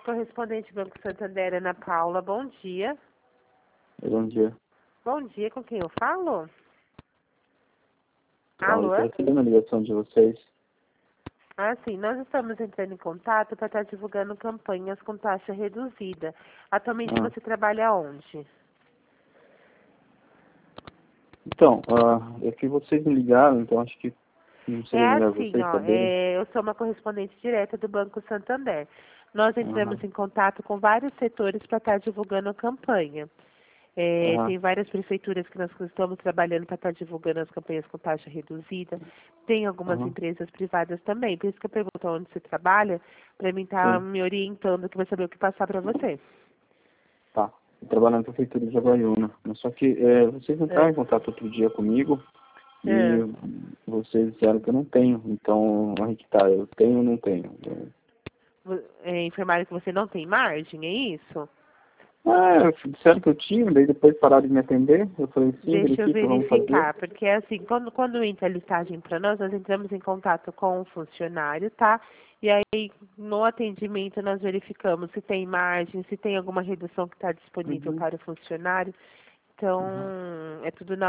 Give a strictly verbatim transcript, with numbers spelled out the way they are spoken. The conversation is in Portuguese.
correspondente Banco Santander, Ana Paula, bom dia. Bom dia. Bom dia, com quem eu falo? Então, Alô? eu estou recebendo a ligação de vocês. Ah, sim, nós estamos entrando em contato para estar divulgando campanhas com taxa reduzida. Atualmente Ah. você trabalha onde? Então, ah, é que vocês me ligaram, então acho que não seria É melhor assim, vocês ó, saberem. é, eu sou uma correspondente direta do Banco Santander. Nós entramos Aham. em contato com vários setores para estar divulgando a campanha. É, Aham. tem várias prefeituras que nós estamos trabalhando para estar divulgando as campanhas com taxa reduzida. Tem algumas Aham. empresas privadas também. Por isso que eu pergunto onde você trabalha, para mim estar Sim. me orientando, que vai saber o que passar para você. Tá. Eu trabalho na prefeitura de Jaguariúna. Mas só que é, vocês entraram É. em contato outro dia comigo e É. vocês disseram que eu não tenho. Então, aí que tá, eu tenho ou não tenho? Vo- é, informaram que você não tem margem, é isso? Ah, disseram que eu tinha, daí depois pararam de me atender. Eu falei, sim, Deixa eu verifica, vamos fazer. verificar, porque assim, quando, quando entra a listagem para nós, nós entramos em contato com o funcionário, tá? E aí, no atendimento, nós verificamos se tem margem, se tem alguma redução que está disponível Uhum. para o funcionário. Então, Uhum. é tudo na